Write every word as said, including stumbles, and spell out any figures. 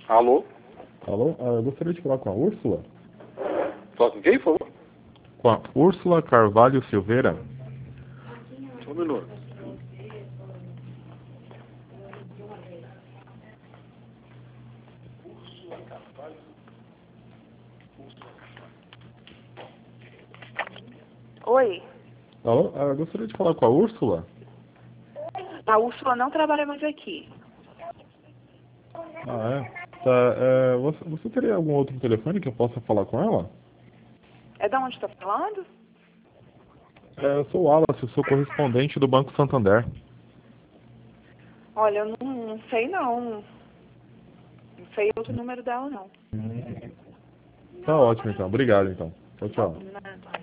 Alô? Alô? Ah, eu gostaria de falar com a Úrsula. Fala com quem, por favor? Com a Úrsula Carvalho Silveira. Só um minuto. Oi, Alô? Ah, eu gostaria de falar com a Úrsula. a Úrsula não trabalha mais aqui. Ah, é? Tá, é, você, você teria algum outro telefone que eu possa falar com ela? É da onde está falando? É, eu sou o Wallace, eu sou correspondente do Banco Santander. Olha, eu não, não sei não. Não sei outro número dela não. Tá ótimo então, obrigado então. Tchau, tchau. Nada.